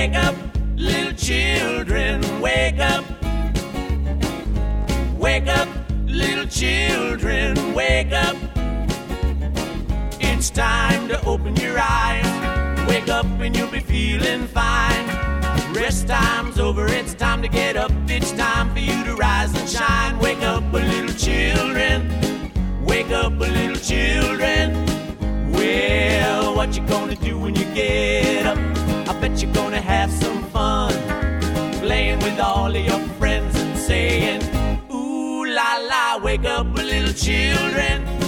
Wake up, little children, wake up. Wake up, little children, wake up. It's time to open your eyes. Wake up and you'll be feeling fine. Rest time's over, it's time to get up. It's time for you to rise and shine. Wake up, little children. Wake up, little children. Well, what you gonna do when you get up? I bet you're gonna have some fun, playing with all of your friends and saying, ooh la la, wake up, little children.